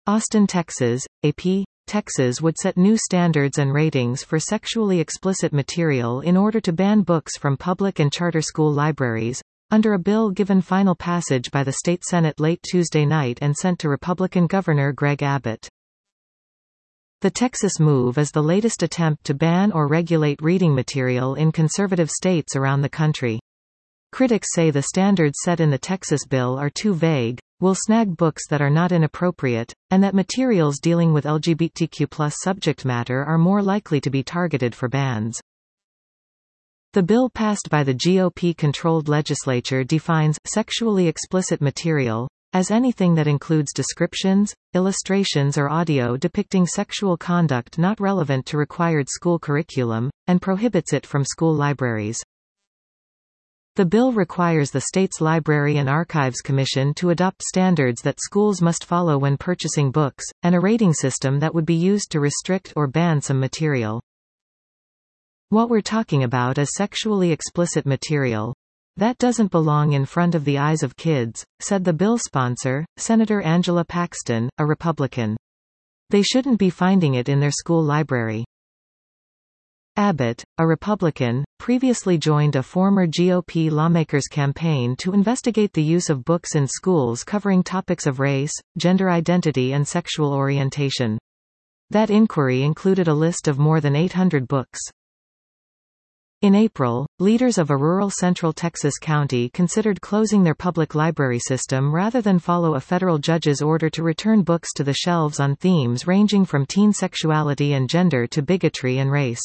Austin, Texas. AP, Texas would set new standards and ratings for sexually explicit material in order to ban books from public and charter school libraries, under a bill given final passage by the state Senate late Tuesday night and sent to Republican Governor Greg Abbott. The Texas move is the latest attempt to ban or regulate reading material in conservative states around the country. Critics say the standards set in the Texas bill are too vague, will snag books that are not inappropriate, and that materials dealing with LGBTQ+ subject matter are more likely to be targeted for bans. The bill passed by the GOP-controlled legislature defines sexually explicit material as anything that includes descriptions, illustrations or audio depicting sexual conduct not relevant to required school curriculum, and prohibits it from school libraries. The bill requires the state's Library and Archives Commission to adopt standards that schools must follow when purchasing books, and a rating system that would be used to restrict or ban some material. What we're talking about is sexually explicit material. That doesn't belong in front of the eyes of kids, said the bill sponsor, Senator Angela Paxton, a Republican. They shouldn't be finding it in their school library. Abbott, a Republican, previously joined a former GOP lawmaker's campaign to investigate the use of books in schools covering topics of race, gender identity and sexual orientation. That inquiry included a list of more than 800 books. In April, leaders of a rural central Texas county considered closing their public library system rather than follow a federal judge's order to return books to the shelves on themes ranging from teen sexuality and gender to bigotry and race.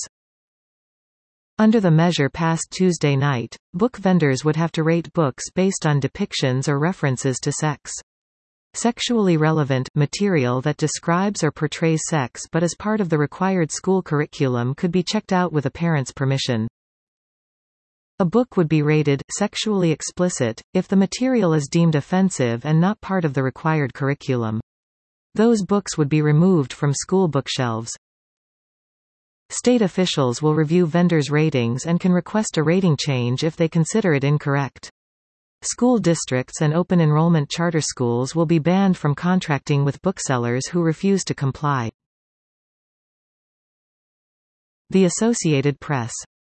Under the measure passed Tuesday night, book vendors would have to rate books based on depictions or references to sex. Sexually relevant material that describes or portrays sex but is part of the required school curriculum could be checked out with a parent's permission. A book would be rated sexually explicit if the material is deemed offensive and not part of the required curriculum. Those books would be removed from school bookshelves. State officials will review vendors' ratings and can request a rating change if they consider it incorrect. School districts and open enrollment charter schools will be banned from contracting with booksellers who refuse to comply. The Associated Press.